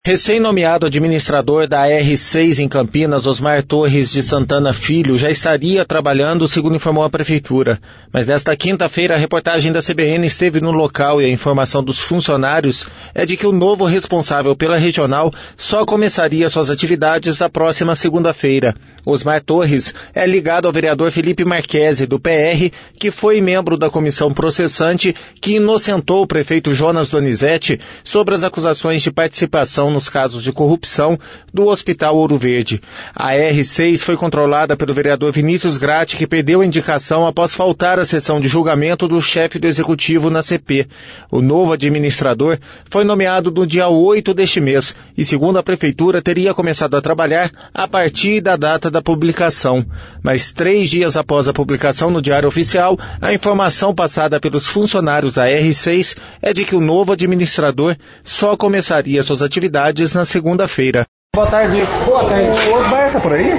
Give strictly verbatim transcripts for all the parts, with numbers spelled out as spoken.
Recém-nomeado administrador da A R seis em Campinas, Osmar Torres de Santana Filho, já estaria trabalhando, segundo informou a Prefeitura. Mas nesta quinta-feira, a reportagem da C B N esteve no local e a informação dos funcionários é de que o novo responsável pela regional só começaria suas atividades na próxima segunda-feira. Osmar Torres é ligado ao vereador Felipe Marchese, do P R, que foi membro da comissão processante que inocentou o prefeito Jonas Donizete sobre as acusações de participação nos casos de corrupção do Hospital Ouro Verde. A R seis foi controlada pelo vereador Vinícius Gratti, que perdeu a indicação após faltar à sessão de julgamento do chefe do executivo na C P. O novo administrador foi nomeado no dia oito deste mês e, segundo a Prefeitura, teria começado a trabalhar a partir da data da publicação. Mas três dias após a publicação no Diário Oficial, a informação passada pelos funcionários da R seis é de que o novo administrador só começaria suas atividades na segunda-feira. Boa tarde. Boa tarde. O Osmar tá por aí?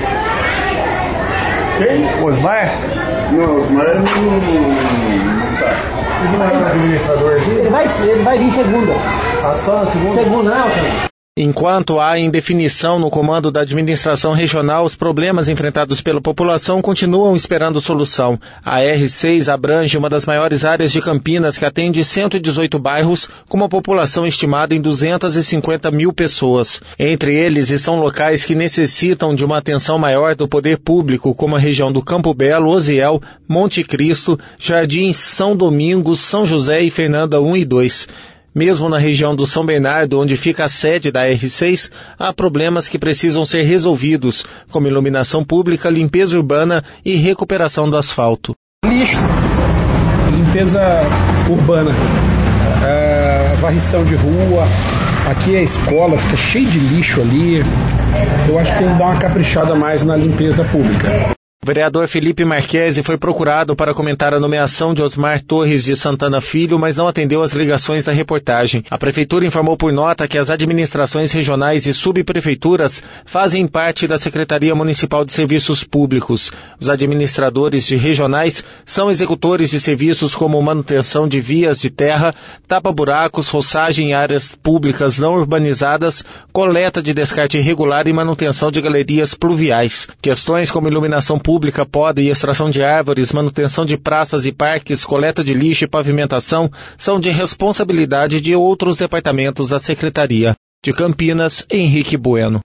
Quem? O Osmar? Não, o Osmar não, não tá. Ele não é o administrador aqui? Ele vai ser, ele vai vir segunda. Ah, só na segunda? Segunda, não, cara. Enquanto há indefinição no comando da administração regional, os problemas enfrentados pela população continuam esperando solução. A R seis abrange uma das maiores áreas de Campinas, que atende cento e dezoito bairros, com uma população estimada em duzentas e cinquenta mil pessoas. Entre eles estão locais que necessitam de uma atenção maior do poder público, como a região do Campo Belo, Osiel, Monte Cristo, Jardins, São Domingos, São José e Fernanda um e dois. Mesmo na região do São Bernardo, onde fica a sede da R seis, há problemas que precisam ser resolvidos, como iluminação pública, limpeza urbana e recuperação do asfalto. Lixo, limpeza urbana, é, varrição de rua, aqui é a escola, fica cheio de lixo ali. Eu acho que tem que dar uma caprichada mais na limpeza pública. O vereador Felipe Marchese foi procurado para comentar a nomeação de Osmar Torres de Santana Filho, mas não atendeu às ligações da reportagem. A Prefeitura informou por nota que as administrações regionais e subprefeituras fazem parte da Secretaria Municipal de Serviços Públicos. Os administradores de regionais são executores de serviços como manutenção de vias de terra, tapa-buracos, roçagem em áreas públicas não urbanizadas, coleta de descarte irregular e manutenção de galerias pluviais. Questões como iluminação pública, pública, poda e extração de árvores, manutenção de praças e parques, coleta de lixo e pavimentação são de responsabilidade de outros departamentos da Secretaria. De Campinas, Henrique Bueno.